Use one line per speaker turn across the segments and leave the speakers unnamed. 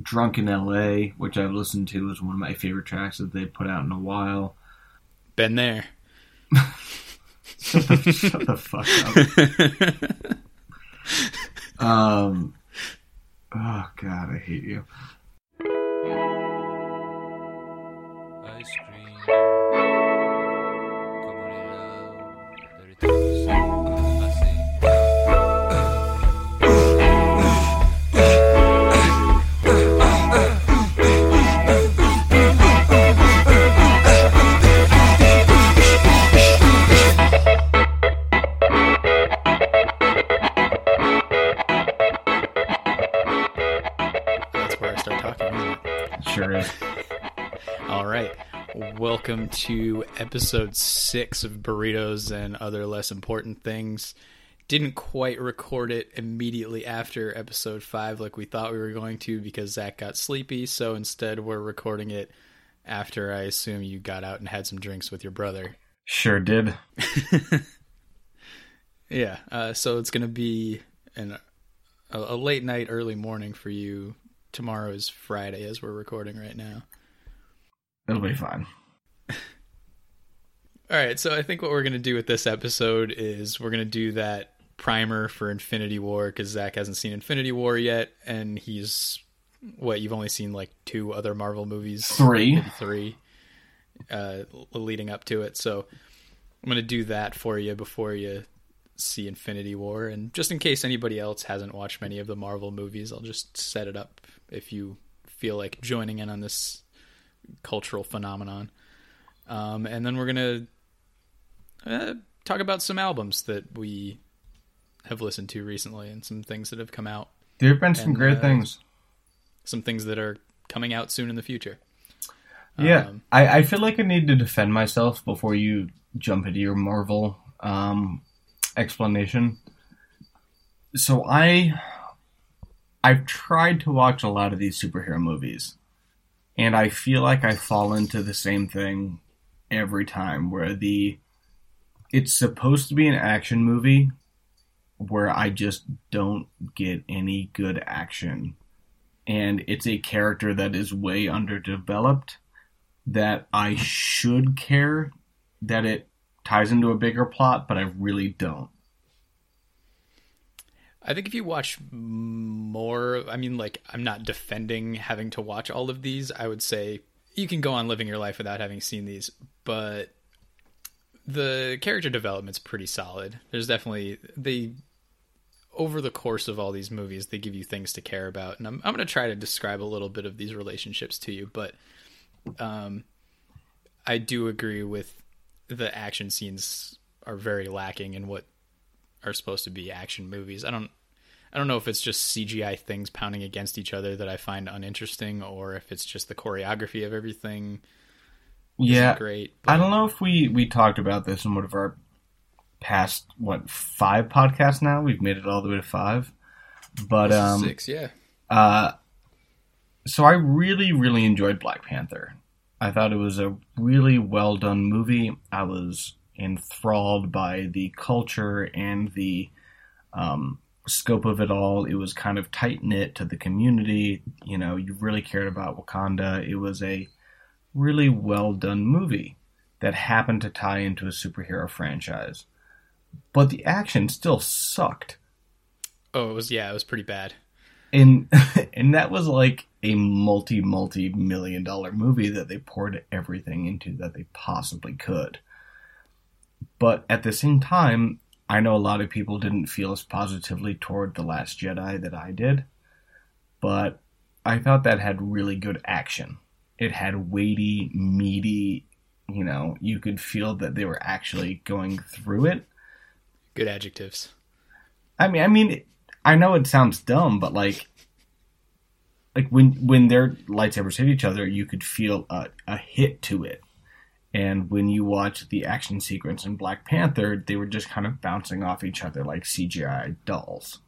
Drunk in L.A., which I've listened to, is one of my favorite tracks that they've put out in a while.
Been there.
Shut the fuck up. Oh, God, I hate you.
Ice cream, como así.
That's where I start talking, isn't it?
Sure is.
All right. Welcome to episode 6 of Burritos and Other Less Important Things. Didn't quite record it immediately after episode 5 like we thought we were going to because Zach got sleepy, so instead we're recording it after I assume you got out and had some drinks with your brother.
Sure did.
Yeah, so it's going to be a late night, early morning for you. Tomorrow is Friday as we're recording right now.
It'll be fine.
All right, so I think what we're going to do with this episode is we're going to do that primer for Infinity War because Zach hasn't seen Infinity War yet, and he's, you've only seen like 2 other Marvel movies?
3.
Maybe 3 leading up to it, so I'm going to do that for you before you see Infinity War, and just in case anybody else hasn't watched many of the Marvel movies, I'll just set it up if you feel like joining in on this cultural phenomenon. And then we're going to talk about some albums that we have listened to recently and some things that have come out.
There have been some great things.
Some things that are coming out soon in the future.
Yeah, I feel like I need to defend myself before you jump into your Marvel explanation. So I've tried to watch a lot of these superhero movies, and I feel like I fall into the same thing every time, where it's supposed to be an action movie where I just don't get any good action. And it's a character that is way underdeveloped that I should care that it ties into a bigger plot, but I really don't.
I think if you watch more, I mean, like, I'm not defending having to watch all of these. I would say you can go on living your life without having seen these, but the character development's pretty solid. There's definitely, over the course of all these movies, they give you things to care about. And I'm going to try to describe a little bit of these relationships to you, but I do agree with the action scenes are very lacking in what are supposed to be action movies. I don't know if it's just CGI things pounding against each other that I find uninteresting, or if it's just the choreography of everything.
Yeah,
great.
I don't know if we talked about this in one of our past 5 podcasts. Now we've made it all the way to 5, but
this is 6, yeah.
So I really enjoyed Black Panther. I thought it was a really well done movie. I was enthralled by the culture and the scope of it all. It was kind of tight knit to the community. You know, you really cared about Wakanda. It was a really well done movie that happened to tie into a superhero franchise. But the action still sucked.
Oh, it was pretty bad.
And that was like a multi-million-dollar movie that they poured everything into that they possibly could. But at the same time, I know a lot of people didn't feel as positively toward The Last Jedi that I did. But I thought that had really good action. It had weighty, meaty, you could feel that they were actually going through it.
Good adjectives.
I mean, I know it sounds dumb, but like when their lightsabers hit each other, you could feel a hit to it. And when you watch the action sequence in Black Panther, they were just kind of bouncing off each other like CGI dolls.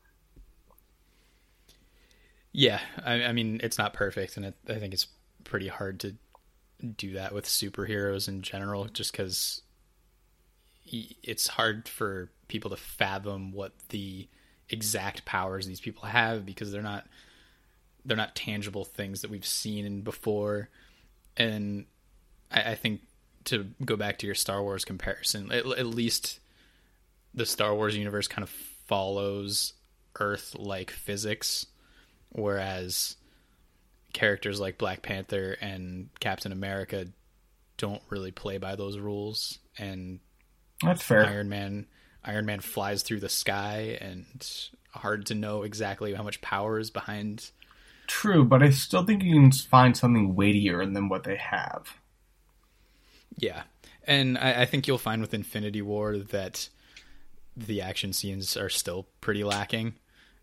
Yeah, I mean, it's not perfect, and I think it's pretty hard to do that with superheroes in general, just because it's hard for people to fathom what the exact powers these people have, because they're not they're not tangible things that we've seen before. And I think, to go back to your Star Wars comparison, at least the Star Wars universe kind of follows Earth-like physics, whereas characters like Black Panther and Captain America don't really play by those rules. And
That's fair.
Iron Man flies through the sky, and hard to know exactly how much power is behind.
True, but I still think you can find something weightier than what they have.
Yeah. And I think you'll find with Infinity War that the action scenes are still pretty lacking.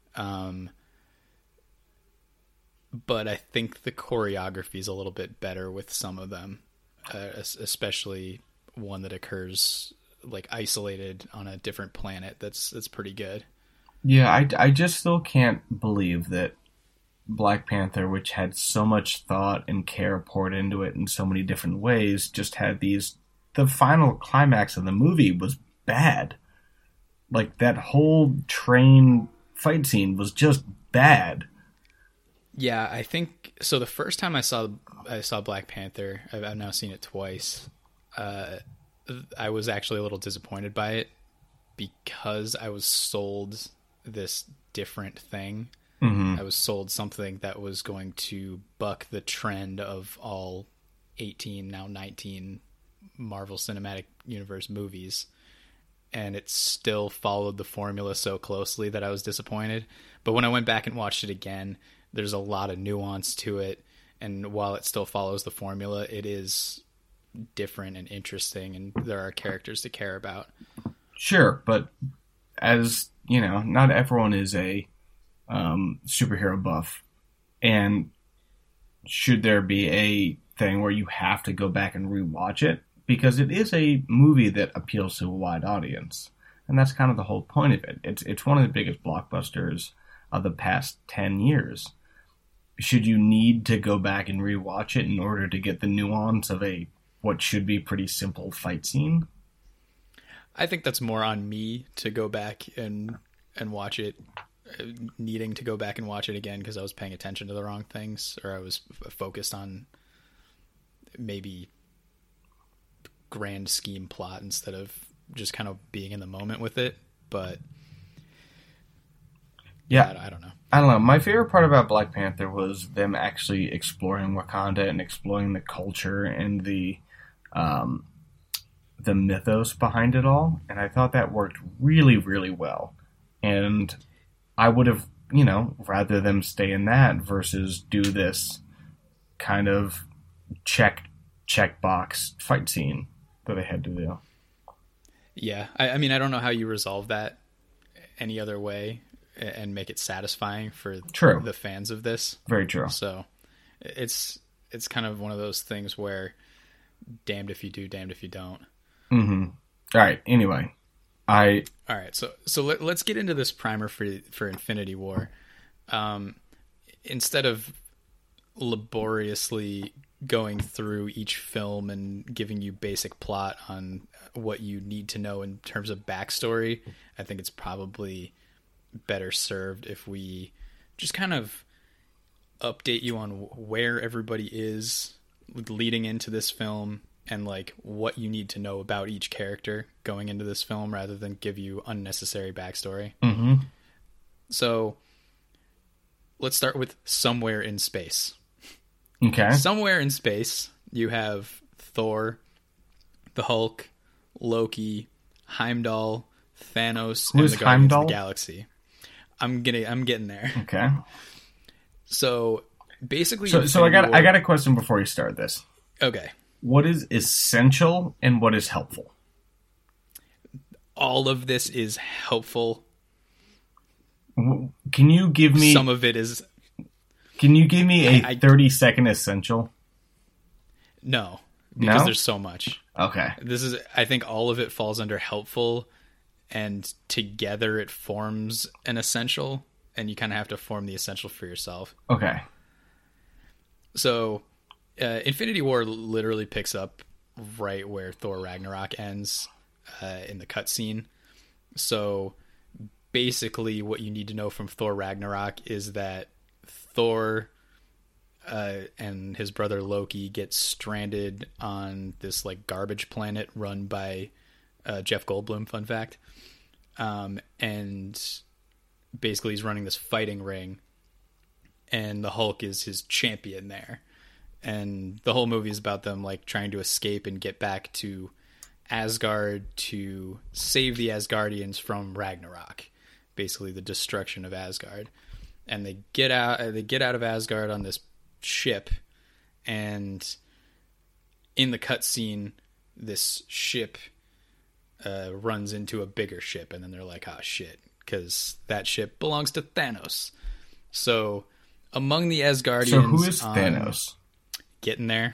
But I think the choreography is a little bit better with some of them, especially one that occurs like isolated on a different planet. That's pretty good.
Yeah, I just still can't believe that Black Panther, which had so much thought and care poured into it in so many different ways, just had these... The final climax of the movie was bad. Like, that whole train fight scene was just bad.
Yeah, I think so. The first time I saw Black Panther, I've now seen it twice. I was actually a little disappointed by it because I was sold this different thing.
Mm-hmm.
I was sold something that was going to buck the trend of all 18, now 19 Marvel Cinematic Universe movies. And it still followed the formula so closely that I was disappointed. But when I went back and watched it again, there's a lot of nuance to it. And while it still follows the formula, it is different and interesting, and there are characters to care about.
Sure, but as, you know, not everyone is a superhero buff. And should there be a thing where you have to go back and rewatch it? Because it is a movie that appeals to a wide audience. And that's kind of the whole point of it. It's one of the biggest blockbusters of the past 10 years. Should you need to go back and rewatch it in order to get the nuance of what should be pretty simple fight scene?
I think that's more on me to go back and watch it, needing to go back and watch it again because I was paying attention to the wrong things, or I was focused on maybe grand scheme plot instead of just kind of being in the moment with it. But
yeah,
I don't know.
I don't know. My favorite part about Black Panther was them actually exploring Wakanda and exploring the culture and the mythos behind it all. And I thought that worked really, really well. And I would have, rather them stay in that versus do this kind of checkbox fight scene that they had to do.
Yeah. I mean, I don't know how you resolve that any other way and make it satisfying for the fans of this.
Very true.
So it's kind of one of those things where damned if you do, damned if you don't.
Mm-hmm. All right. Anyway, all
right. So let's get into this primer for Infinity War. Instead of laboriously going through each film and giving you basic plot on what you need to know in terms of backstory, I think it's probably better served if we just kind of update you on where everybody is leading into this film and like what you need to know about each character going into this film rather than give you unnecessary backstory.
Mm-hmm.
So let's start with somewhere in space.
Okay.
Somewhere in space, you have Thor, the Hulk, Loki, Heimdall, Thanos, and the Guardians of the Galaxy. I'm getting there.
Okay.
So basically,
so I got a question before you start this.
Okay.
What is essential and what is helpful?
All of this is helpful.
Can you give me
some of it is?
Can you give me a 30-second essential?
No, because there's so much.
Okay.
I think all of it falls under helpful, and together it forms an essential, and you kind of have to form the essential for yourself.
Okay.
So, Infinity War literally picks up right where Thor Ragnarok ends in the cutscene. So, basically what you need to know from Thor Ragnarok is that Thor and his brother Loki get stranded on this like garbage planet run by Jeff Goldblum. Fun fact. And basically he's running this fighting ring, and the Hulk is his champion there. And the whole movie is about them like trying to escape and get back to Asgard to save the Asgardians from Ragnarok, basically the destruction of Asgard. And they get out of Asgard on this ship, and in the cutscene, this ship runs into a bigger ship, and then they're like, "Ah, shit," because that ship belongs to Thanos. So, among the Asgardians,
So who is Thanos?
Getting there.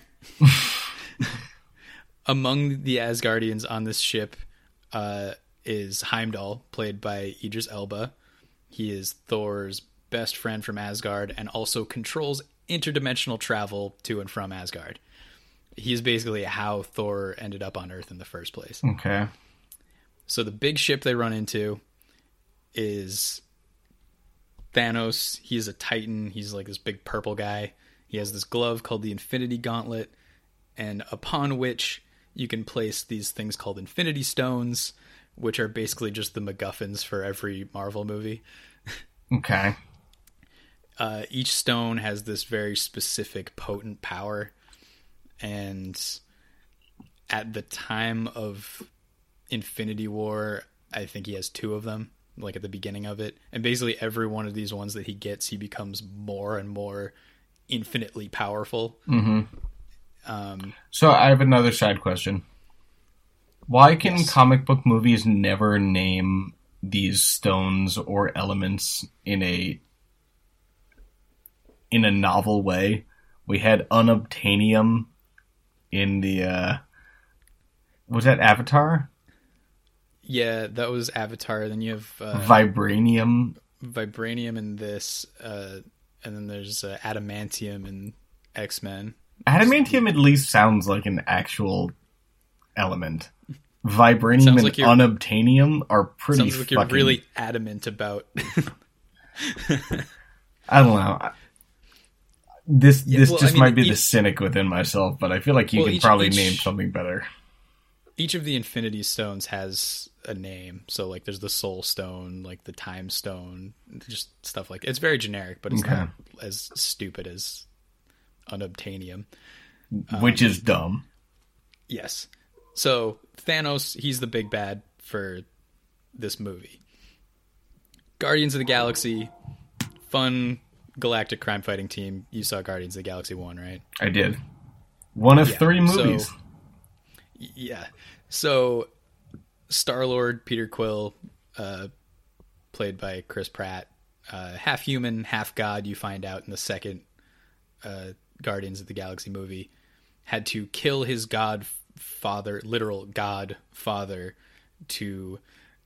Among the Asgardians on this ship is Heimdall, played by Idris Elba. He is Thor's best friend from Asgard and also controls interdimensional travel to and from Asgard. He's basically how Thor ended up on Earth in the first place.
Okay.
So the big ship they run into is Thanos. He's a Titan. He's like this big purple guy. He has this glove called the Infinity Gauntlet, and upon which you can place these things called Infinity Stones, which are basically just the MacGuffins for every Marvel movie.
Okay.
Each stone has this very specific potent power, and at the time of Infinity War, I think he has 2 of them, like at the beginning of it. And basically every one of these ones that he gets, he becomes more and more infinitely powerful.
Mm-hmm. So I have another side question. Why can comic book movies never name these stones or elements in a novel way? We had unobtainium in the was that Avatar?
Yeah, that was Avatar. Then you have
Vibranium
in this, and then there's adamantium in X-Men.
Adamantium at least sounds like an actual element. Vibranium
like
and unobtainium are pretty
sounds like you're really adamant about.
I don't know. This might be
each,
the cynic within myself, but I feel like you can probably name something better.
Each of the Infinity Stones has a name. So like there's the Soul Stone, like the Time Stone, just stuff like that. It's very generic, but it's not as stupid as unobtainium.
Which is dumb.
Yes. So Thanos, he's the big bad for this movie. Guardians of the Galaxy, fun galactic crime fighting team. You saw Guardians of the Galaxy 1, right?
I did. One of 3 movies.
So Star-Lord, Peter Quill, played by Chris Pratt, half human, half god, you find out in the second Guardians of the Galaxy movie, had to kill his literal godfather, to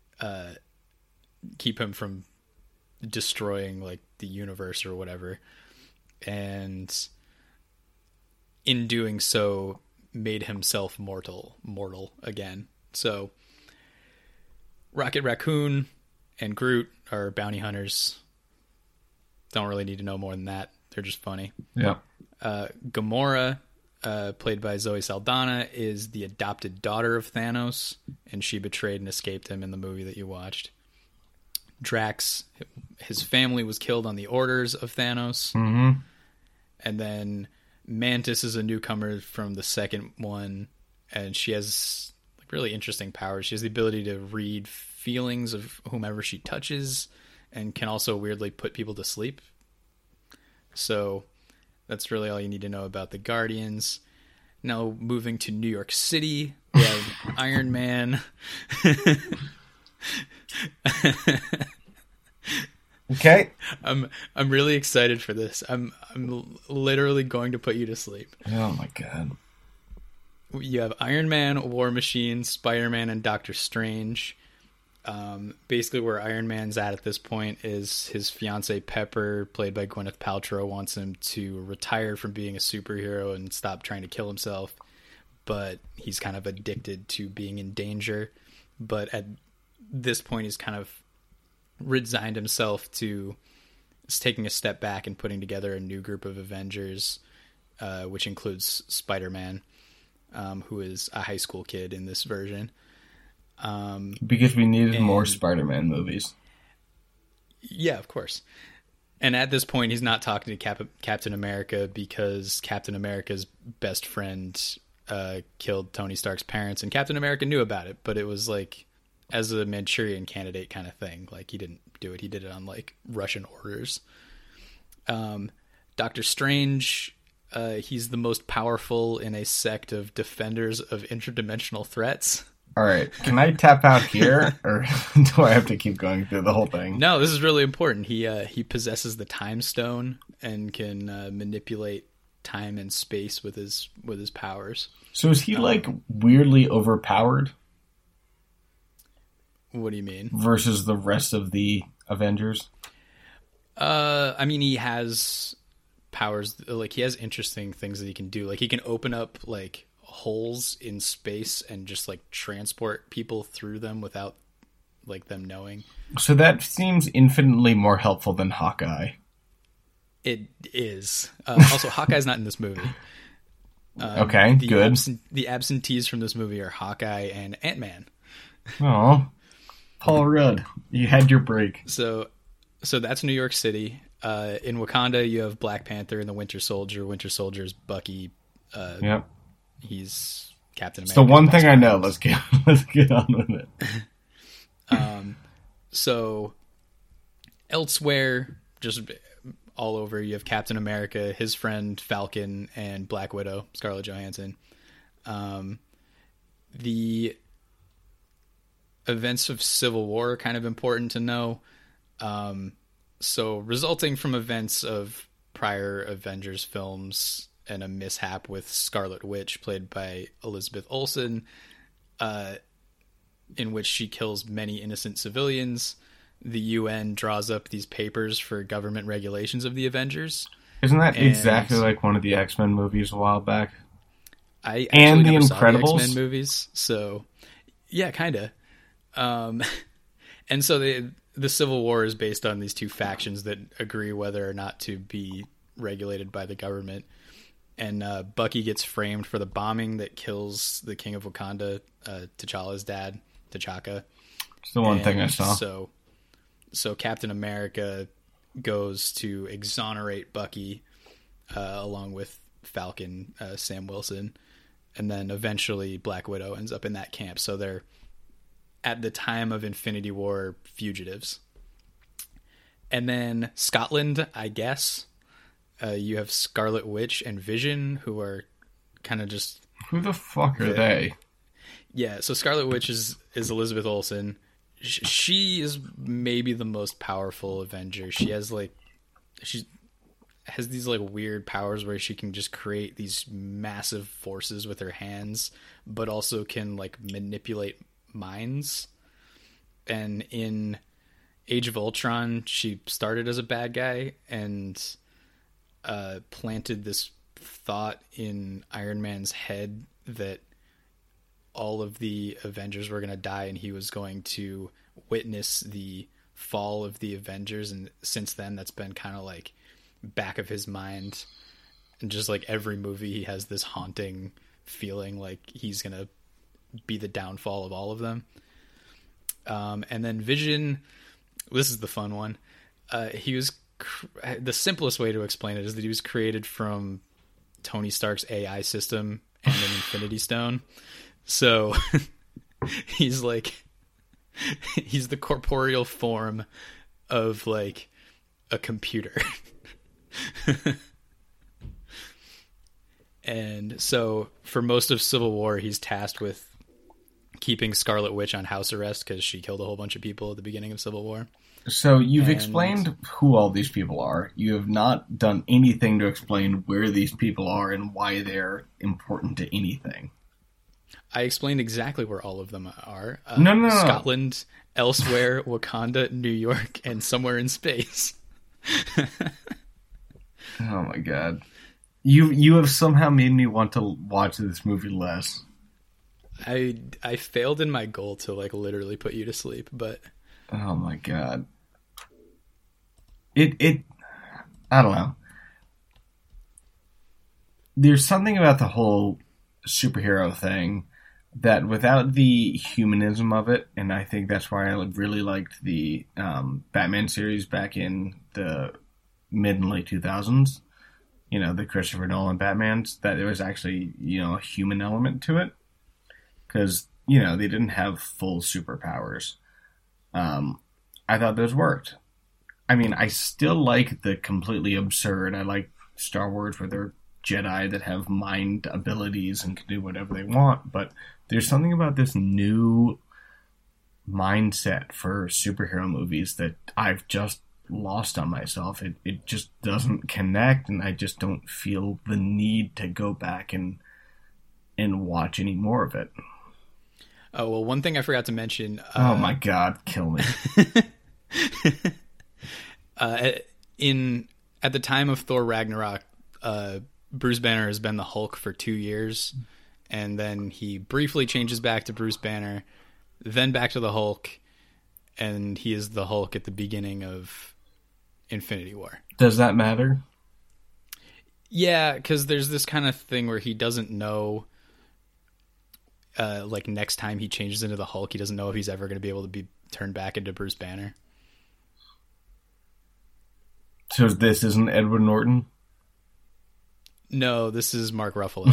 keep him from destroying like the universe or whatever, and in doing so made himself mortal again. So Rocket Raccoon and Groot are bounty hunters. Don't really need to know more than that. They're just funny.
Yeah.
Gamora, played by Zoe Saldana, is the adopted daughter of Thanos, and she betrayed and escaped him in the movie that you watched. Drax, his family was killed on the orders of Thanos.
Mm-hmm.
And then Mantis is a newcomer from the second one, and she has like really interesting powers. She has the ability to read feelings of whomever she touches, and can also weirdly put people to sleep. So that's really all you need to know about the Guardians. Now moving to New York City, we have Iron Man.
Okay.
I'm really excited for this. I'm literally going to put you to sleep.
Oh my god.
You have Iron Man, War Machine, Spider-Man, and Doctor Strange. Basically where Iron Man's at this point is his fiancée Pepper, played by Gwyneth Paltrow, wants him to retire from being a superhero and stop trying to kill himself. But he's kind of addicted to being in danger. But at this point, he's kind of resigned himself to is taking a step back and putting together a new group of Avengers, which includes Spider-Man, who is a high school kid in this version.
Because we needed more Spider-Man movies.
Yeah, of course. And at this point, he's not talking to Captain America because Captain America's best friend killed Tony Stark's parents, and Captain America knew about it, but it was like as a Manchurian Candidate kind of thing. Like, he didn't do it. He did it on like Russian orders. Doctor Strange, he's the most powerful in a sect of defenders of interdimensional threats.
All right, can I tap out here, or do I have to keep going through the whole thing?
No, this is really important. He possesses the Time Stone and can manipulate time and space with his powers.
So is he like weirdly overpowered?
What do you mean?
Versus the rest of the Avengers?
I mean, he has powers. Like, he has interesting things that he can do. Like, he can open up like holes in space and just like transport people through them without like them knowing.
So that seems infinitely more helpful than Hawkeye.
It is. Also, Hawkeye's not in this movie.
Okay, good.
The absentees from this movie are Hawkeye and Ant-Man.
Oh, Paul Rudd, you had your break.
So that's New York City. In Wakanda, you have Black Panther and the Winter Soldier. Winter Soldier's Bucky.
Yep.
He's Captain America.
It's the one thing I know. Let's get on with it.
So elsewhere, just all over, you have Captain America, his friend Falcon, and Black Widow, Scarlett Johansson. The events of Civil War are kind of important to know. So resulting from events of prior Avengers films and a mishap with Scarlet Witch, played by Elizabeth Olsen, in which she kills many innocent civilians, the UN draws up these papers for government regulations of the Avengers.
Isn't that exactly like one of the X-Men movies a while back?
I
and the
never
Incredibles
saw the X-Men movies, so yeah, kind of. And so the Civil War is based on these two factions that agree whether or not to be regulated by the government. And Bucky gets framed for the bombing that kills the King of Wakanda, T'Challa's dad, T'Chaka.
It's the one thing I saw.
So Captain America goes to exonerate Bucky along with Falcon, Sam Wilson, and then eventually Black Widow ends up in that camp. So they're, at the time of Infinity War, fugitives. And then Scotland, I guess. You have Scarlet Witch and Vision, who are kind of just...
Who the fuck are they?
Yeah, so Scarlet Witch is Elizabeth Olsen. She is maybe the most powerful Avenger. She has these like weird powers where she can just create these massive forces with her hands, but also can like manipulate minds. And in Age of Ultron, she started as a bad guy and planted this thought in Iron Man's head that all of the Avengers were going to die and he was going to witness the fall of the Avengers. And since then, that's been kind of like back of his mind. And just like every movie, he has this haunting feeling like he's going to be the downfall of all of them. And then Vision, this is the fun one. He was the simplest way to explain it is that he was created from Tony Stark's AI system and an Infinity Stone. So he's the corporeal form of like a computer. And so for most of Civil War, he's tasked with keeping Scarlet Witch on house arrest because she killed a whole bunch of people at the beginning of Civil War.
So you've explained who all these people are. You have not done anything to explain where these people are and why they're important to anything.
I explained exactly where all of them are.
No.
Scotland, elsewhere, Wakanda, New York, and somewhere in space.
Oh my god. You have somehow made me want to watch this movie less.
I failed in my goal to like literally put you to sleep, but
oh my god. It I don't know. There's something about the whole superhero thing that without the humanism of it, and I think that's why I really liked the Batman series back in the mid and late 2000s, the Christopher Nolan Batmans, that there was actually, a human element to it. Because, they didn't have full superpowers. I thought those worked. I mean, I still like the completely absurd. I like Star Wars where they're Jedi that have mind abilities and can do whatever they want, but there's something about this new mindset for superhero movies that I've just lost on myself. It just doesn't connect, and I just don't feel the need to go back and watch any more of it.
Oh, well, one thing I forgot to mention.
Oh my God, kill me.
At the time of Thor Ragnarok, Bruce Banner has been the Hulk for 2 years, and then he briefly changes back to Bruce Banner, then back to the Hulk, and he is the Hulk at the beginning of Infinity War.
Does that matter?
Yeah, because there's this kind of thing where he doesn't know, like next time he changes into the Hulk, he doesn't know if he's ever going to be able to be turned back into Bruce Banner.
So this isn't Edward Norton?
No, this is Mark Ruffalo.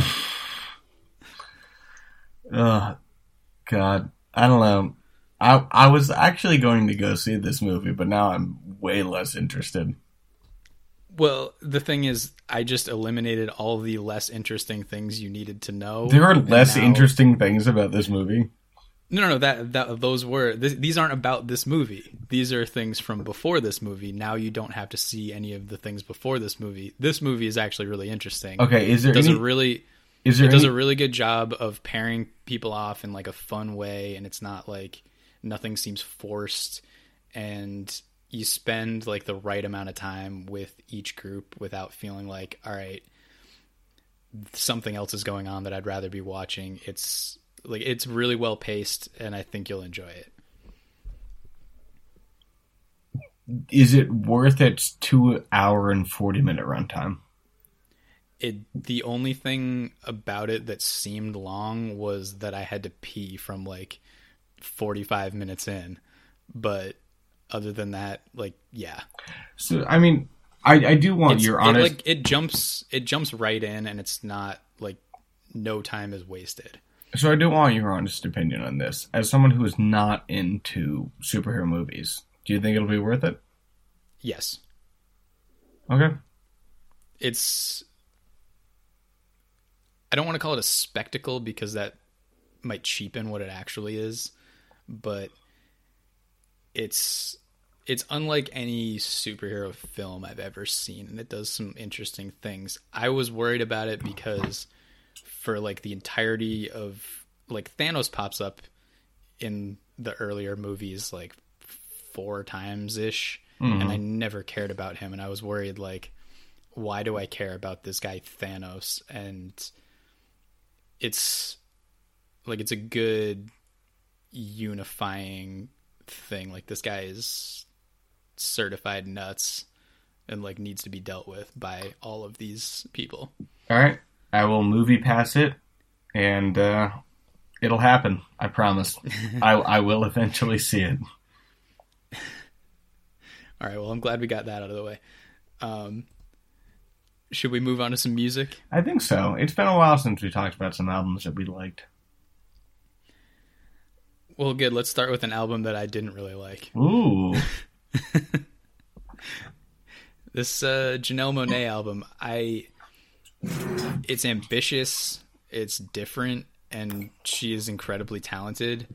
Oh, God. I don't know. I was actually going to go see this movie, but now I'm way less interested.
Well, the thing is, I just eliminated all the less interesting things you needed to know.
There are less interesting things about this movie.
No. These aren't about this movie. These are things from before this movie. Now you don't have to see any of the things before this movie. This movie is actually really interesting.
Okay,
It does a really good job of pairing people off in like a fun way, and it's not like nothing seems forced, and you spend like the right amount of time with each group without feeling like, all right, something else is going on that I'd rather be watching. It's really well paced, and I think you'll enjoy it.
Is it worth its 2 hour and 40-minute runtime?
The only thing about it that seemed long was that I had to pee from like 45 minutes in, but other than that, like, yeah.
So I mean, I do want your honest.
It jumps right in, and it's not like no time is wasted.
So I do want your honest opinion on this. As someone who is not into superhero movies, do you think it'll be worth it?
Yes.
Okay.
I don't want to call it a spectacle because that might cheapen what it actually is, but it's unlike any superhero film I've ever seen, and it does some interesting things. I was worried about it because for like the entirety of, like, Thanos pops up in the earlier movies like 4 times ish, and I never cared about him, and I was worried, like, why do I care about this guy Thanos? And it's a good unifying thing. Like, this guy is certified nuts and like needs to be dealt with by all of these people.
All right, I will movie pass it, and it'll happen. I promise. I will eventually see it.
All right, well, I'm glad we got that out of the way. Should we move on to some music?
I think so. It's been a while since we talked about some albums that we liked.
Well, good. Let's start with an album that I didn't really like.
Ooh.
This Janelle Monáe album, it's ambitious, it's different, and she is incredibly talented.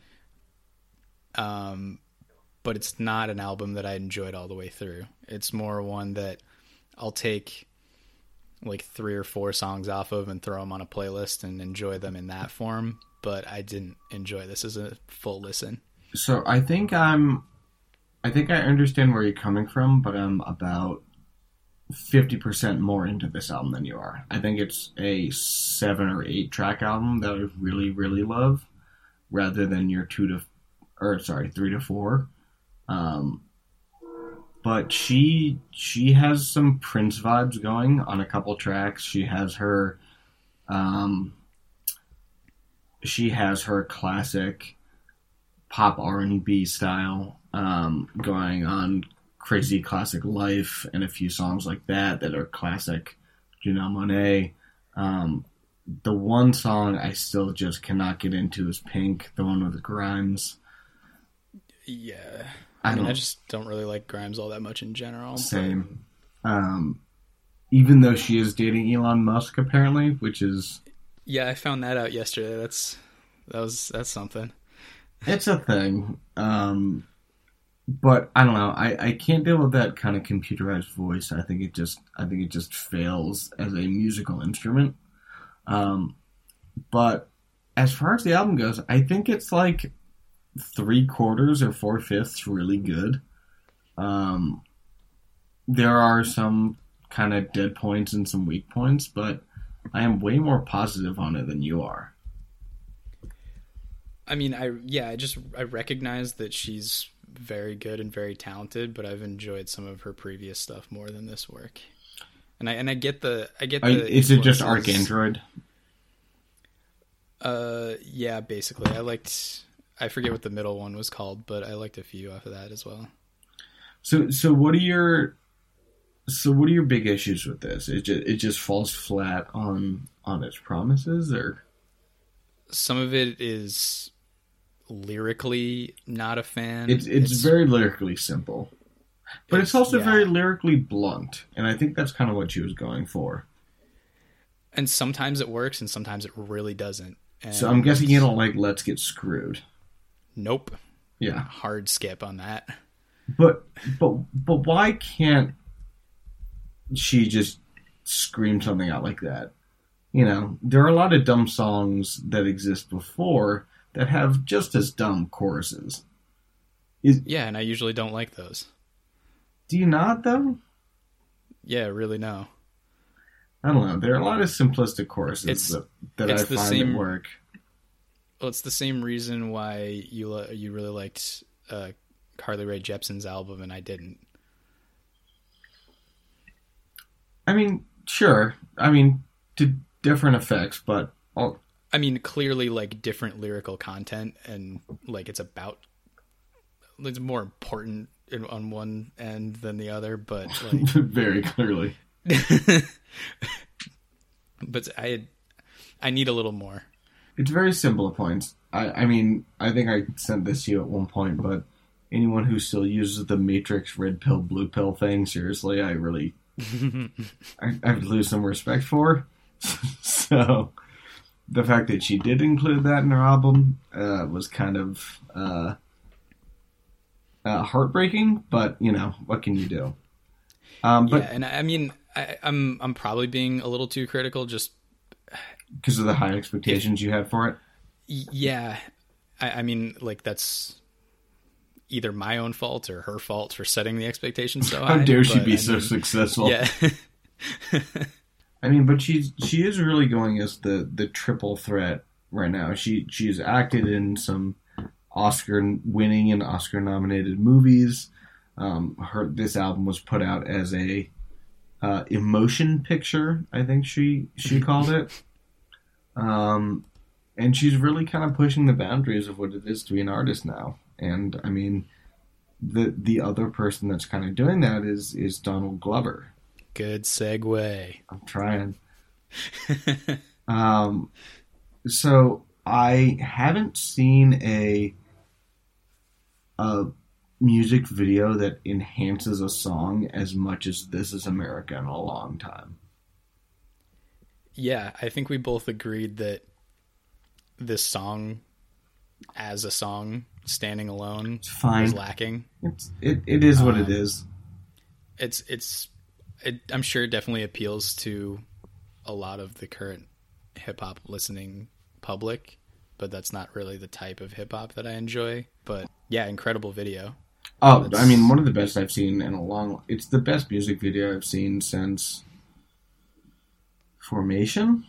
But it's not an album that I enjoyed all the way through. It's more one that I'll take like 3 or 4 songs off of and throw them on a playlist and enjoy them in that form. But I didn't enjoy this as a full listen.
So I think I understand where you're coming from, but I'm about 50% more into this album than you are. I think it's a 7 or 8 track album that I really, really love, rather than your 3 to 4. but she has some Prince vibes going on a couple tracks. Um, she has her classic pop R&B style going on Crazy Classic Life and a few songs like that are classic Janelle Monáe. The one song I still just cannot get into is Pink, the one with Grimes.
Yeah. I just don't really like Grimes all that much in general.
Same. Even though she is dating Elon Musk apparently, which is...
Yeah, I found that out yesterday. That's something.
It's a thing. But I don't know. I can't deal with that kind of computerized voice. I think it just fails as a musical instrument. But as far as the album goes, I think it's like 3/4 or 4/5 really good. There are some kind of dead points and some weak points, but I am way more positive on it than you are.
I mean, I recognize that she's very good and very talented, but I've enjoyed some of her previous stuff more than this work. And I get the
Is it just ArchAndroid?
Yeah, basically. I forget what the middle one was called, but I liked a few off of that as well.
So what are your big issues with this? It just falls flat on its promises, or
some of it is lyrically not a fan.
It's very lyrically simple, but it's also very lyrically blunt, and I think that's kind of what she was going for.
And sometimes it works, and sometimes it really doesn't. And
so I'm guessing you don't like "Let's Get Screwed."
Nope.
Yeah.
Hard skip on that.
But why can't she just scream something out like that? You know, there are a lot of dumb songs that exist before that have just as dumb choruses.
Yeah, and I usually don't like those.
Do you not, though?
Yeah, really no.
I don't know. There are a lot of simplistic choruses that I find that work.
Well, it's the same reason why you really liked Carly Rae Jepsen's album and I didn't.
I mean, sure. I mean, to different effects, but...
I mean, clearly, like, different lyrical content, and, like, it's more important on one end than the other, but, like...
Very clearly.
But I need a little more.
It's very simple at points. I mean, I think I sent this to you at one point, but anyone who still uses the Matrix red pill, blue pill thing, seriously, I really... I have to lose some respect for. So... the fact that she did include that in her album was kind of heartbreaking, but you know, what can you do? But
yeah, and I mean, I'm probably being a little too critical, just
because of the high expectations you had for it.
Yeah, I mean, like that's either my own fault or her fault for setting the expectations so high.
How dare she be so successful?
Yeah.
I mean, but she is really going as the triple threat right now. She's acted in some Oscar-winning and Oscar-nominated movies. This album was put out as a emotion picture, I think she called it. And she's really kind of pushing the boundaries of what it is to be an artist now. And I mean, the other person that's kind of doing that is Donald Glover.
Good segue.
I'm trying. So I haven't seen a music video that enhances a song as much as This Is America in a long time.
Yeah, I think we both agreed that this song, as a song, standing alone,
it's fine.
is lacking.
It is what it is.
I'm sure it definitely appeals to a lot of the current hip-hop listening public, but that's not really the type of hip-hop that I enjoy. But yeah, incredible video.
Oh, I mean, one of the best I've seen in it's the best music video I've seen since Formation.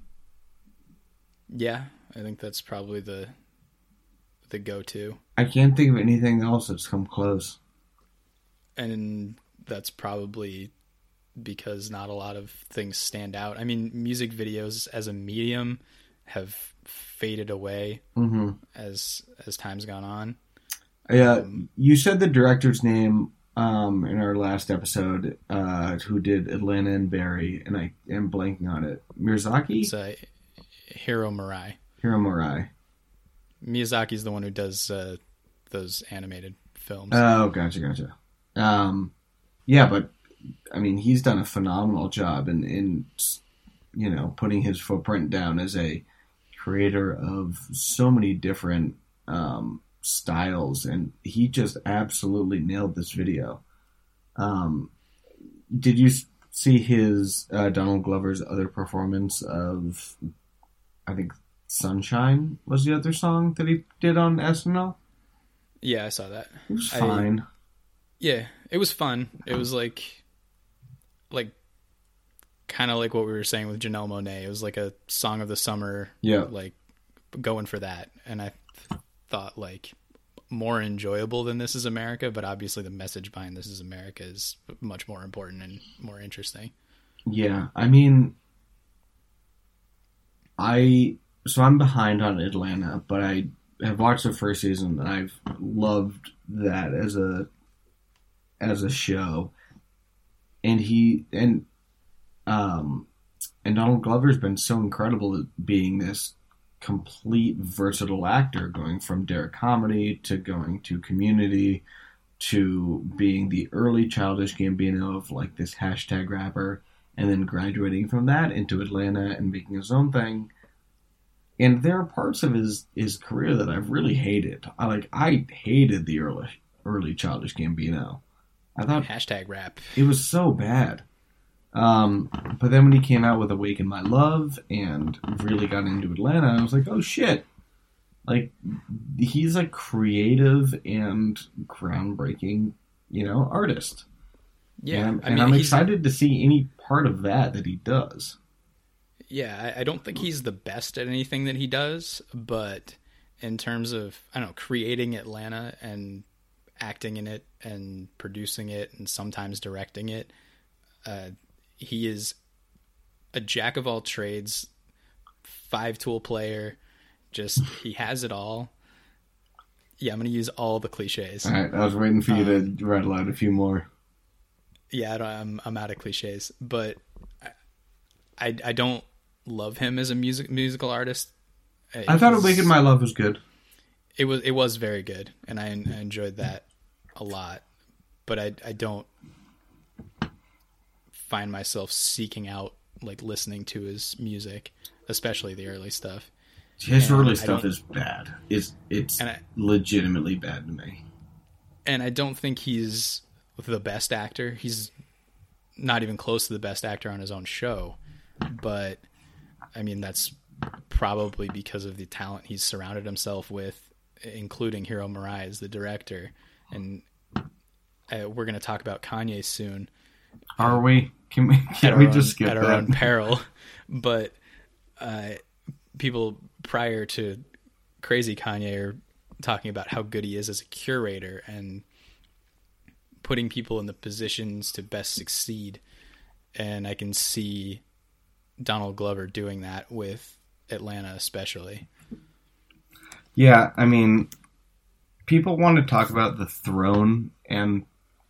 Yeah, I think that's probably the go-to.
I can't think of anything else that's come close.
and that's probably because not a lot of things stand out. I mean, music videos as a medium have faded away as time's gone on.
Yeah, you said the director's name in our last episode, who did Atlanta and Barry, and I am blanking on it. Miyazaki?
It's Hiro Murai.
Hiro Murai.
Miyazaki's the one who does those animated films.
Oh, gotcha. Yeah, but I mean, he's done a phenomenal job in putting his footprint down as a creator of so many different styles, and he just absolutely nailed this video. Did you see his Donald Glover's other performance of, I think, Sunshine was the other song that he did on SNL?
Yeah, I saw that.
It was fine.
Yeah, it was fun. It was like kind of like what we were saying with Janelle Monáe. It was like a song of the summer.
Yeah.
Like going for that. And I thought like more enjoyable than This Is America, but obviously the message behind This Is America is much more important and more interesting.
Yeah, I mean, I'm behind on Atlanta, but I have watched the first season and I've loved that as a show. And Donald Glover's been so incredible at being this complete versatile actor, going from Derek Comedy to going to Community to being the early Childish Gambino of like this hashtag rapper, and then graduating from that into Atlanta and making his own thing. And there are parts of his career that I've really hated. I hated the early Childish Gambino. I thought
hashtag rap.
It was so bad. But then when he came out with Awaken My Love and really got into Atlanta, I was like, oh shit. Like, he's a creative and groundbreaking, artist.
Yeah.
And I'm excited to see any part of that he does.
Yeah, I don't think he's the best at anything that he does, but in terms of, I don't know, creating Atlanta and acting in it and producing it and sometimes directing it, he is a jack of all trades, 5-tool player. Just, he has it all. Yeah, I'm going to use all the cliches.
All right, I was waiting for you to rattle out a few more.
Yeah, I'm out of cliches, but I don't love him as a musical artist.
I thought Awaken My Love was good.
It was very good, and I enjoyed that a lot. But I don't find myself seeking out like listening to his music, especially the early stuff.
His early stuff is bad. It's legitimately bad to me.
And I don't think he's the best actor. He's not even close to the best actor on his own show. But I mean, that's probably because of the talent he's surrounded himself with, including Hiro Murai as the director. And we're going to talk about Kanye soon.
Are we? Can we just skip that?
At our own peril. But people prior to Crazy Kanye are talking about how good he is as a curator and putting people in the positions to best succeed. And I can see Donald Glover doing that with Atlanta especially.
Yeah, I mean, people want to talk about the throne and,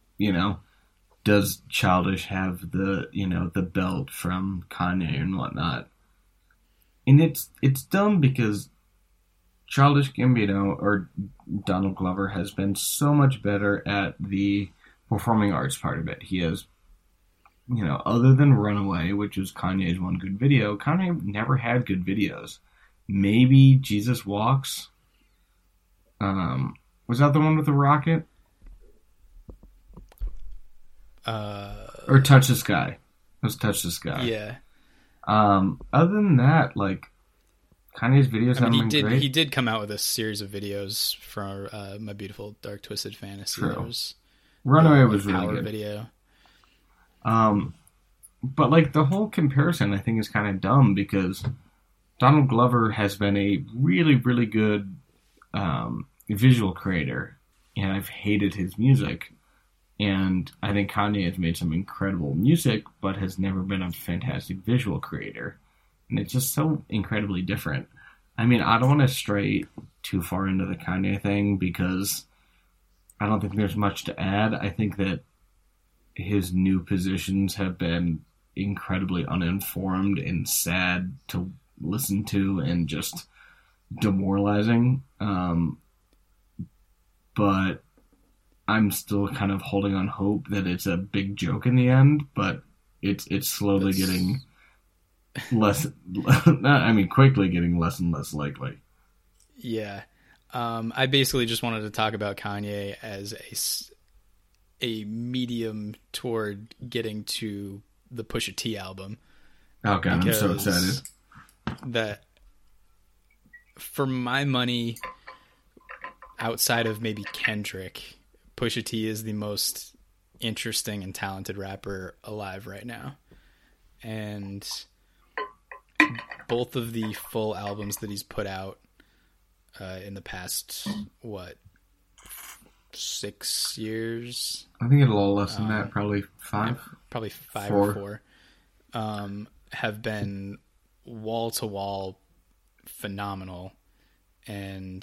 does Childish have the belt from Kanye and whatnot? And it's dumb because Childish Gambino or Donald Glover has been so much better at the performing arts part of it. He has, other than Runaway, which was Kanye's one good video, Kanye never had good videos. Maybe Jesus Walks. Was that the one with the rocket? Or Touch the Sky. It was Touch the Sky.
Yeah.
Other than that, like, Kanye's videos haven't been great.
He did come out with a series of videos from My Beautiful Dark Twisted Fantasy.
True. Runaway was really
power
good.
Video.
But like the whole comparison, I think, is kind of dumb because Donald Glover has been a really, really good visual creator, and I've hated his music. And I think Kanye has made some incredible music, but has never been a fantastic visual creator. And it's just so incredibly different. I mean, I don't want to stray too far into the Kanye thing because I don't think there's much to add. I think that his new positions have been incredibly uninformed and sad to listen to and just demoralizing. But I'm still kind of holding on hope that it's a big joke in the end, but it's slowly getting less, quickly getting less and less likely.
Yeah. I basically just wanted to talk about Kanye as a medium toward getting to the Pusha T album.
Oh God, I'm so excited.
That, for my money, outside of maybe Kendrick, Pusha T is the most interesting and talented rapper alive right now. And both of the full albums that he's put out in the past, 6 years?
I think a little less than that, probably 5.
Probably 5
4.
or 4. Have been wall-to-wall phenomenal. And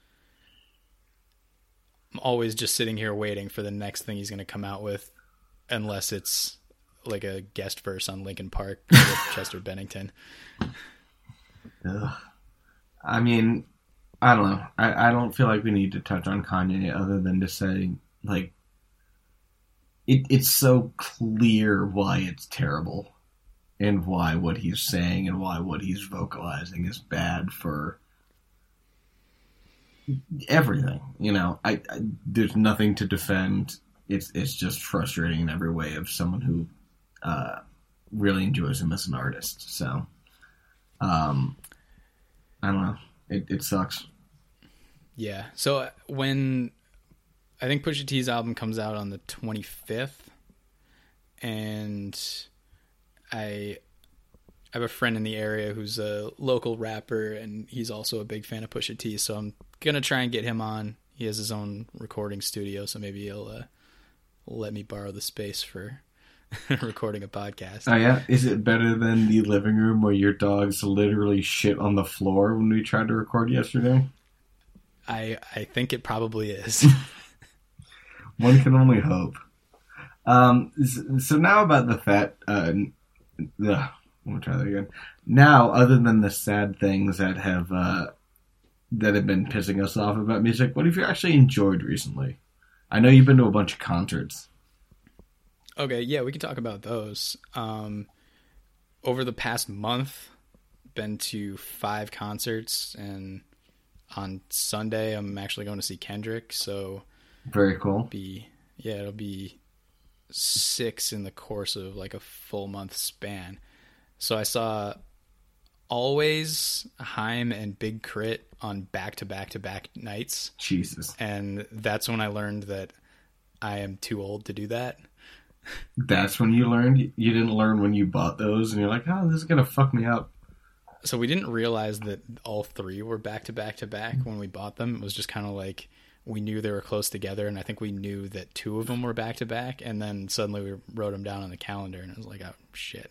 I'm always just sitting here waiting for the next thing he's going to come out with, unless it's like a guest verse on Linkin Park with Chester Bennington.
Ugh. I mean, I don't know. I don't feel like we need to touch on Kanye other than to say, like, it's so clear why it's terrible and why what he's saying and why what he's vocalizing is bad for everything. You know, I there's nothing to defend. It's just frustrating in every way of someone who really enjoys him as an artist. So, I don't know. It sucks.
Yeah. So when I think Pusha T's album comes out on the 25th, and I have a friend in the area who's a local rapper, and he's also a big fan of Pusha T. So I'm gonna try and get him on. He has his own recording studio, so maybe he'll let me borrow the space for recording a podcast.
Oh yeah, is it better than the living room where your dogs literally shit on the floor when we tried to record yesterday?
I think it probably is.
One can only hope. So now about the fat. We'll try that again. Now, other than the sad things that have been pissing us off about music, what have you actually enjoyed recently? I know you've been to a bunch of concerts.
Okay, yeah, we can talk about those. Over the past month, been to 5 concerts, and on Sunday I'm actually going to see Kendrick. So
very cool.
It'll be 6 in the course of like a full month span. So I saw Always, Haim, and Big Crit on back-to-back-to-back nights.
Jesus.
And that's when I learned that I am too old to do that.
That's when you learned? You didn't learn when you bought those and you're like, oh, this is going to fuck me up.
So we didn't realize that all 3 were back-to-back-to-back when we bought them. It was just kind of like we knew they were close together, and I think we knew that 2 of them were back-to-back, and then suddenly we wrote them down on the calendar, and it was like, oh, shit.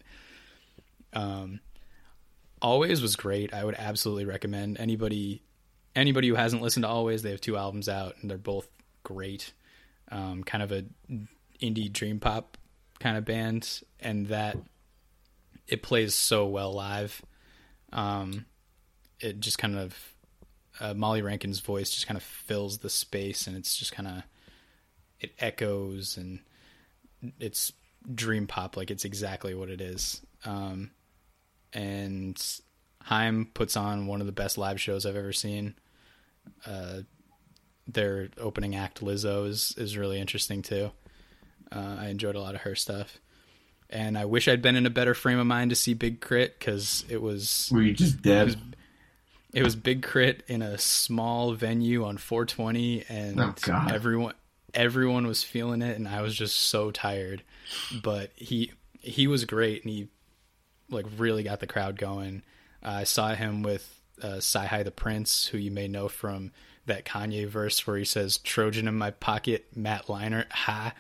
Always was great. I would absolutely recommend anybody who hasn't listened to Always. They have 2 albums out, and they're both great. Kind of a indie dream pop kind of band, and that it plays so well live. It just kind of Molly Rankin's voice just kind of fills the space, and it's just kind of, it echoes, and it's dream pop, like it's exactly what it is. And Haim puts on one of the best live shows I've ever seen. Their opening act, Lizzo, is really interesting too. I enjoyed a lot of her stuff. And I wish I'd been in a better frame of mind to see Big Crit, because it was...
Were you just dead?
It was Big Crit in a small venue on 420, and everyone was feeling it, and I was just so tired. But he was great, and he like really got the crowd going. I saw him with Sci-Hi the Prince, who you may know from that Kanye verse where he says, "Trojan in my pocket, Matt Leinart, ha."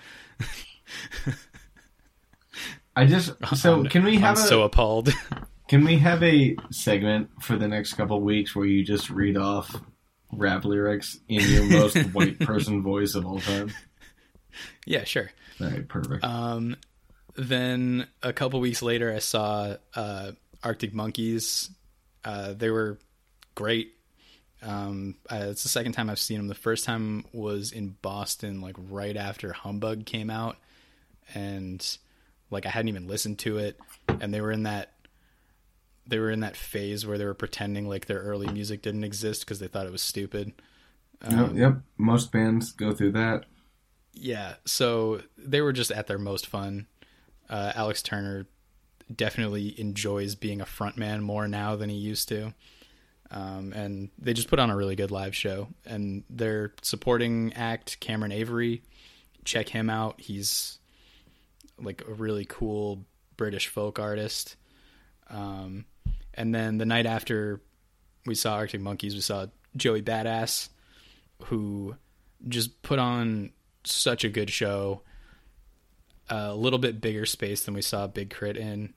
Can we have
I'm so appalled.
Can we have a segment for the next couple of weeks where you just read off rap lyrics in your most white person voice of all time?
Yeah, sure.
All right, perfect.
Then a couple weeks later, I saw Arctic Monkeys. They were great. It's the second time I've seen them. The first time was in Boston, like right after Humbug came out, and like I hadn't even listened to it, and they were in that phase where they were pretending like their early music didn't exist because they thought it was stupid.
Yep, most bands go through that.
Yeah, so they were just at their most fun. Alex Turner definitely enjoys being a frontman more now than he used to. And they just put on a really good live show. And their supporting act, Cameron Avery, check him out. He's like a really cool British folk artist. And then the night after we saw Arctic Monkeys, we saw Joey Badass, who just put on such a good show. A little bit bigger space than we saw Big Crit in.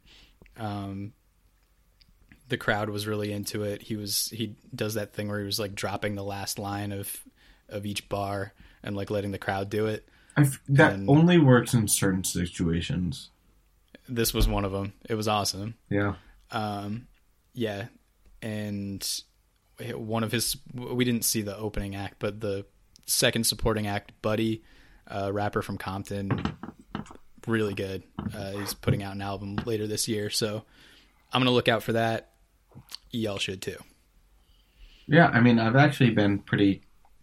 The crowd was really into it. He does that thing where he was like dropping the last line of each bar and like letting the crowd do it.
That only works in certain situations.
This was one of them. It was awesome.
Yeah.
Yeah. And one of his, we didn't see the opening act, but the second supporting act, Buddy, a rapper from Compton, really good. He's putting out an album later this year, so I'm going to look out for that. Y'all should too.
Yeah, I mean, I've actually been pretty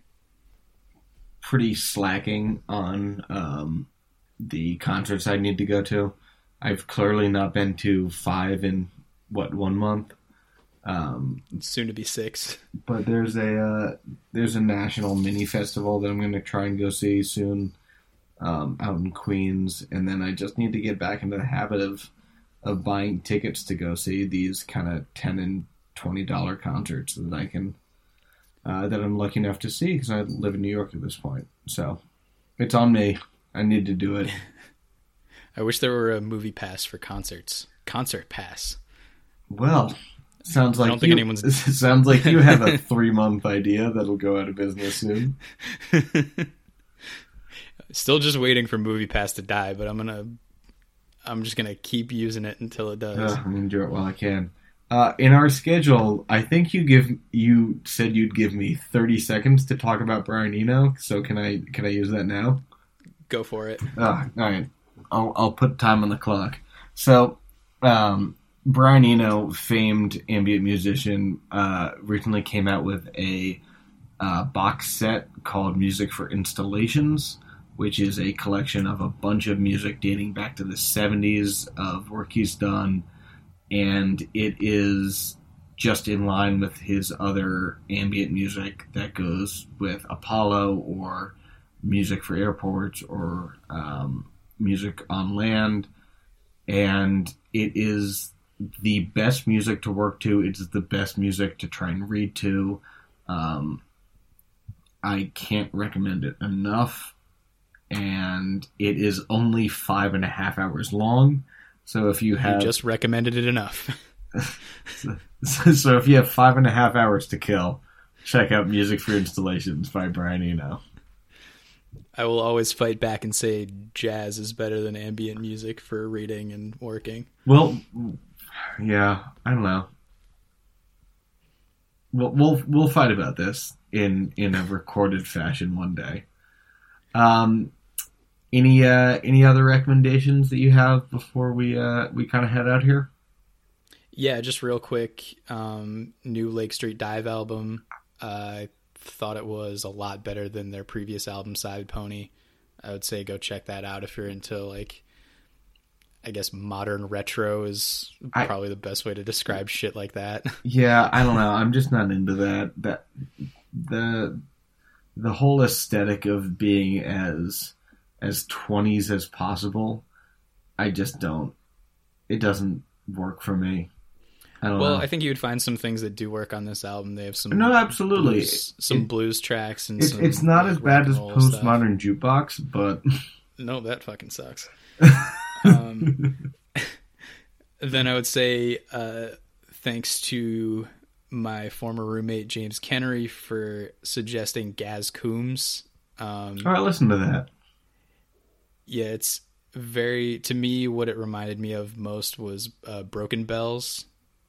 slacking on the concerts I need to go to. I've clearly not been to 5 in, 1 month?
Soon to be 6.
But there's a national mini festival that I'm going to try and go see soon out in Queens. And then I just need to get back into the habit of buying tickets to go see these kind of $10 and $20 concerts that I can that I'm lucky enough to see because I live in New York at this point. So it's on me. I need to do it.
I wish there were a movie pass for concerts. Concert pass.
Well, sounds like sounds like you have a 3-month idea that'll go out of business soon.
Still just waiting for Movie Pass to die, but I'm just gonna keep using it until it does.
I'm gonna do it while I can. In our schedule, I think you said you'd give me 30 seconds to talk about Brian Eno. So can I use that now?
Go for it.
All right. I'll put time on the clock. So, Brian Eno, famed ambient musician, recently came out with a box set called Music for Installations, which is a collection of a bunch of music dating back to the 70s of work he's done, and it is just in line with his other ambient music that goes with Apollo or music for airports or music on land, and it is the best music to work to. It's the best music to try and read to. I can't recommend it enough, and it is only 5.5 hours long. So if you
just recommended it enough.
so if you have 5.5 hours to kill, check out Music for Installations by Brian Eno.
I will always fight back and say jazz is better than ambient music for reading and working.
Well, yeah, I don't know. We'll fight about this in a recorded fashion one day. Any other recommendations that you have before we kind of head out here?
Yeah, just real quick. New Lake Street Dive album. I thought it was a lot better than their previous album, Side Pony. I would say go check that out if you're into, like, I guess modern retro is probably the best way to describe shit like that. Yeah,
I don't know. I'm just not into that. The whole aesthetic of being as 20s as possible, I just don't. It doesn't work for me. I don't
Well,
know.
I think you would find some things that do work on this album. They have some
No, absolutely.
blues tracks and
It's not as
rock
bad
and
as
roll stuff.
Postmodern Jukebox, but
No, that fucking sucks. Then I would say thanks to my former roommate James Kennery for suggesting Gaz Coombs.
all right, listen to that.
Yeah, it's very, to me, what it reminded me of most was Broken Bells.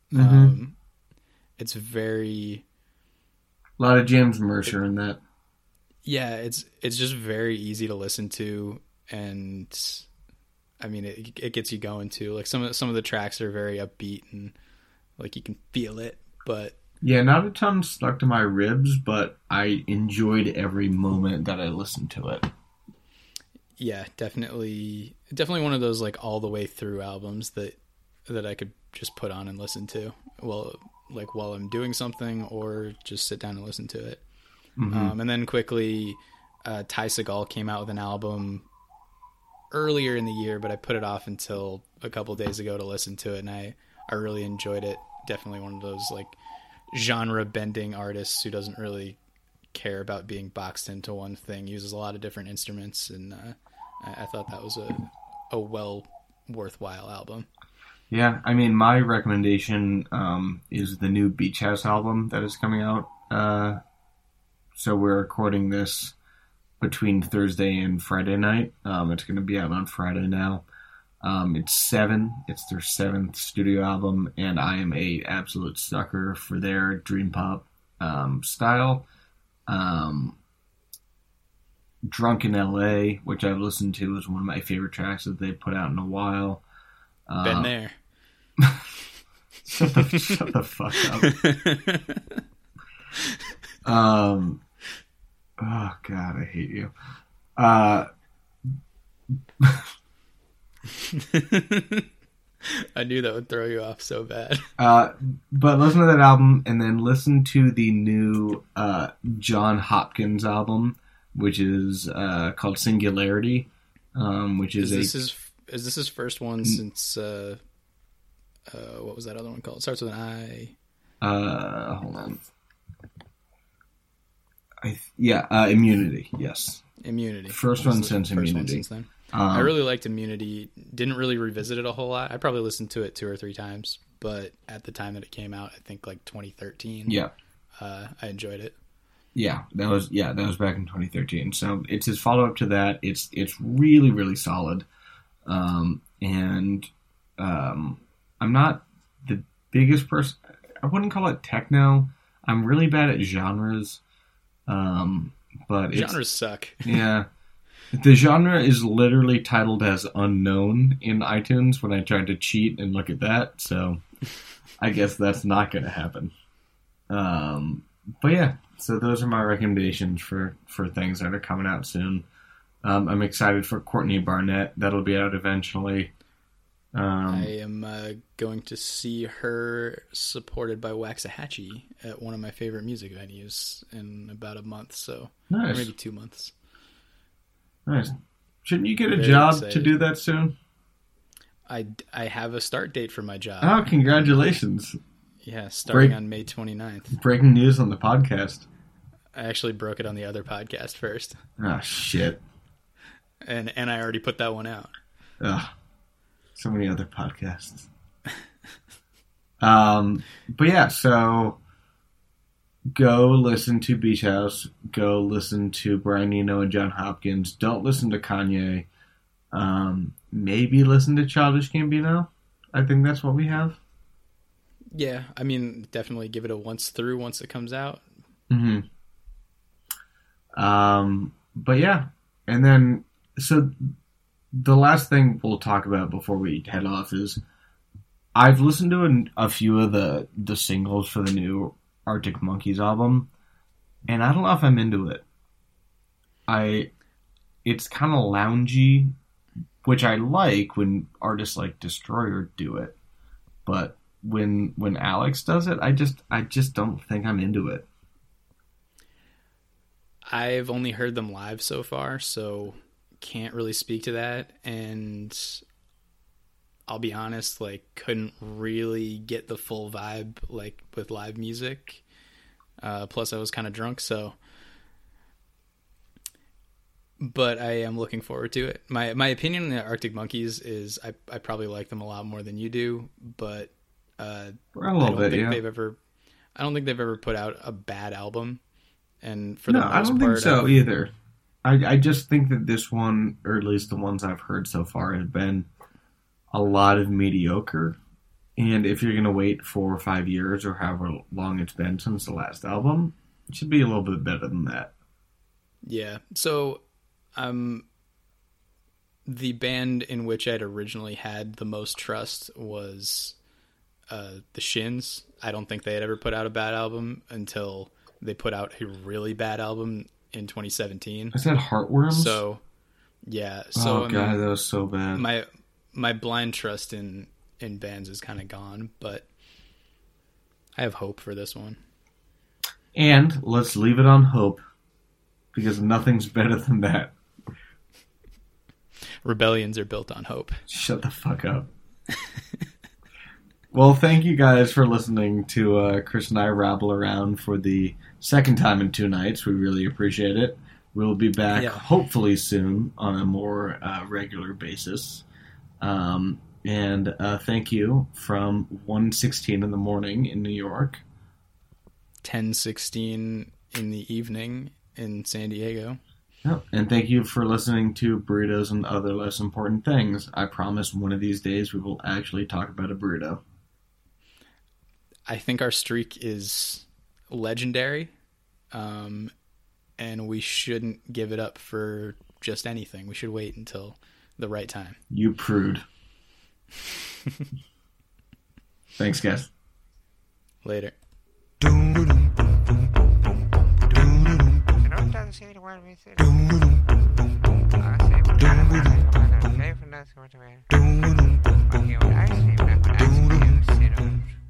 It's very,
A lot of James Mercer in that.
yeah, it's just very easy to listen to, and I mean it gets you going too. Like some of the tracks are very upbeat and like you can feel it, but
Yeah, not a ton stuck to my ribs, but I enjoyed every moment that I listened to it.
yeah, definitely one of those like all the way through albums that I could just put on and listen to. Well, like while I'm doing something or just sit down and listen to it. And then quickly, Ty Segall came out with an album earlier in the year, but I put it off until a couple days ago to listen to it, and I really enjoyed it. Definitely one of those like genre bending artists who doesn't really care about being boxed into one thing. Uses a lot of different instruments, and I thought that was a well worthwhile album.
Yeah, I mean, my recommendation is the new Beach House album that is coming out. So we're recording this between Thursday and Friday night. It's going to be out on Friday now. It's 7. It's their 7th studio album, and I am a absolute sucker for their dream pop style. Drunk in LA, which I've listened to, is one of my favorite tracks that they've put out in a while.
Been there.
Shut the fuck up. Oh God, I hate you.
I knew that would throw you off so bad.
But listen to that album, and then listen to the new John Hopkins album, which is called Singularity, which is
Is this his first one since what was that other one called? It starts with an I.
Hold on. Immunity. Yes,
Immunity.
First one since
First one
Immunity.
since then. I really liked Immunity. Didn't really revisit it a whole lot. I probably listened to it 2 or 3 times, but at the time that it came out, I think like 2013.
Yeah.
I enjoyed it.
Yeah, that was back in 2013. So it's his follow up to that. It's really, really solid. I'm not the biggest person. I wouldn't call it techno. I'm really bad at genres. But
Genres suck.
Yeah. The genre is literally titled as unknown in iTunes when I tried to cheat and look at that. So I guess that's not going to happen. But yeah, so those are my recommendations for things that are coming out soon. I'm excited for Courtney Barnett. That'll be out eventually.
I am going to see her supported by Waxahachie at one of my favorite music venues in about a month, so
Nice.
or maybe 2 months.
Nice. Shouldn't you get a
Very
job
excited.
to do that soon?
I have a start date for my job.
Oh, congratulations.
Yeah, starting
Great.
on May 29th.
Breaking news on the podcast.
I actually broke it on the other podcast first,
Ah, shit.
and I already put that one out.
Ugh. So many other podcasts. But yeah, so go listen to Beach House. Go listen to Brian Eno and John Hopkins. Don't listen to Kanye. Maybe listen to Childish Gambino. I think that's what we have.
Yeah, I mean, definitely give it a once through once it comes out.
Mm-hmm. But yeah, and then so the last thing we'll talk about before we head off is I've listened to a few of the singles for the new Arctic Monkeys album, and I don't know if I'm into it. It's kind of loungy, which I like when artists like Destroyer do it, but when Alex does it, I just don't think I'm into it.
I've only heard them live so far, so can't really speak to that. And I'll be honest, like couldn't really get the full vibe like with live music. Plus I was kind of drunk, so. But I am looking forward to it. My opinion on the Arctic Monkeys is I probably like them a lot more than you do, but
For a little bit, yeah.
I don't think they've ever put out a bad album. And for the
No,
most
I don't
part,
think so either. I just think that this one, or at least the ones I've heard so far, have been a lot of mediocre. And if you're going to wait 4 or 5 years or however long it's been since the last album, it should be a little bit better than that.
Yeah. So, the band in which I'd originally had the most trust was the Shins. I don't think they had ever put out a bad album until they put out a really bad album in 2017.
Is that Heartworms?
So, yeah. So,
oh, God, that was so bad.
My blind trust in bands is kind of gone, but I have hope for this one.
And let's leave it on hope, because nothing's better than that.
Rebellions are built on hope.
Shut the fuck up. Well, thank you guys for listening to Chris and I rabble around for the second time in 2 nights. We really appreciate it. We'll be back hopefully soon on a more regular basis. And thank you from 1:16 in the morning in New York.
10:16 in the evening in San Diego.
Yep. And thank you for listening to Burritos and Other Less Important Things. I promise one of these days we will actually talk about a burrito.
I think our streak is legendary, and we shouldn't give it up for just anything. We should wait until the right time.
You prude. Thanks, guys.
Later.
Okay,